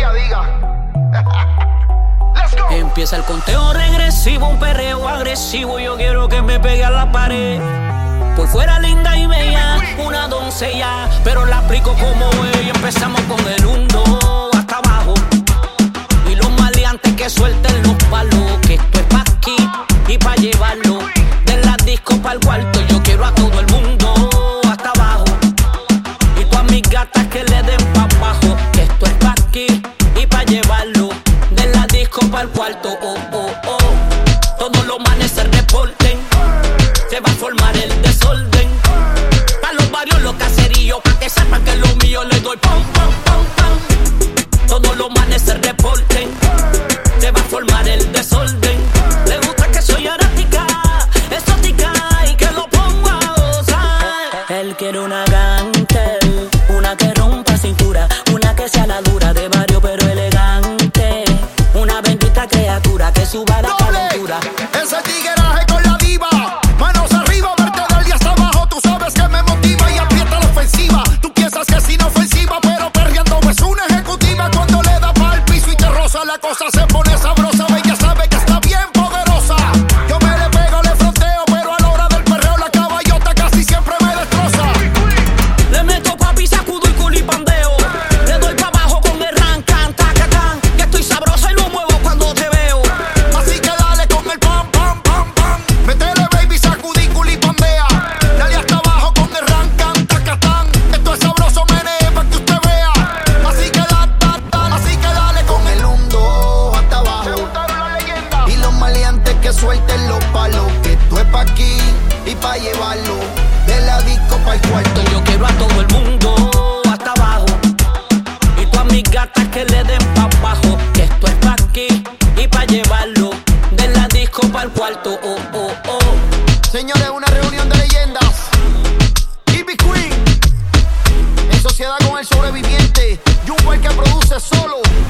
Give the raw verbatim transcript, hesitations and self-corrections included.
ella diga. Let's go. Empieza el conteo regresivo, un perreo agresivo. Yo quiero que me pegue a la pared. Por fuera linda y bella, una doncella, pero la aplico como ella. Empezamos con el hundo hasta abajo y los maleantes que suelten los palos. Que esto es pa' aquí y pa' llevarlo de la disco pa'l cuarto. Yo quiero a todo el mundo hasta abajo y todas mis gatas que le den pa' abajo. Que esto es pa' aquí y pa' llevarlo de la disco pa'l cuarto. Oh, oh, oh. Todos los manes se reporten, se va a formar el desorden. Pa' los barrios, los caseríos, pa' que sepan que lo mío le doy pom, pom, pom, pom. Todos los manes se reporten, se va a formar el desorden. Le gusta que soy errática, exótica y que lo pongo a gozar. Él quiere una gante, una que rompa cintura, una que sea la dura de barrio pero elegante. Una bendita criatura que suba la calentura. Ese tigueraje con la diva, manos arriba, verte del día hasta abajo. Tú sabes que me motiva y aprieta la ofensiva. Tú piensas que es inofensiva, pero perreando es una ejecutiva. Cuando le da pa'l piso y te roza, la cosa se pone sabrosa. Ella sabe que está bien poderosa. Yo me le pego, le fronteo, pero a la hora del perreo la caballota casi siempre me destroza. Le meto papi, sacudo y culipandeo. Le doy pa' abajo con el rancan, tacatán. Que estoy sabrosa y lo muevo cuando te veo. Así que dale con el pam, pam, pam, pam. Métele baby, sacudí, culipandea. Dale hasta abajo con el rancan, tacatán. Esto es sabroso, menee, pa' que usted vea. Así que da, da, da. Así que dale con el hundo hasta abajo. Se juntaron las leyendas y los maleantes que suelten los palos. Que esto es pa' aquí y pa' llevarlo de la disco pa'l cuarto. Yo quiero a todo el mundo hasta abajo y todas mis gatas que le den pa' abajo. Que esto es pa' aquí y pa' llevarlo de la disco pa'l cuarto. Oh, oh, oh. Señores, una reunión de leyendas. Ivy Queen en sociedad con el sobreviviente. Jumbo el que produce solo.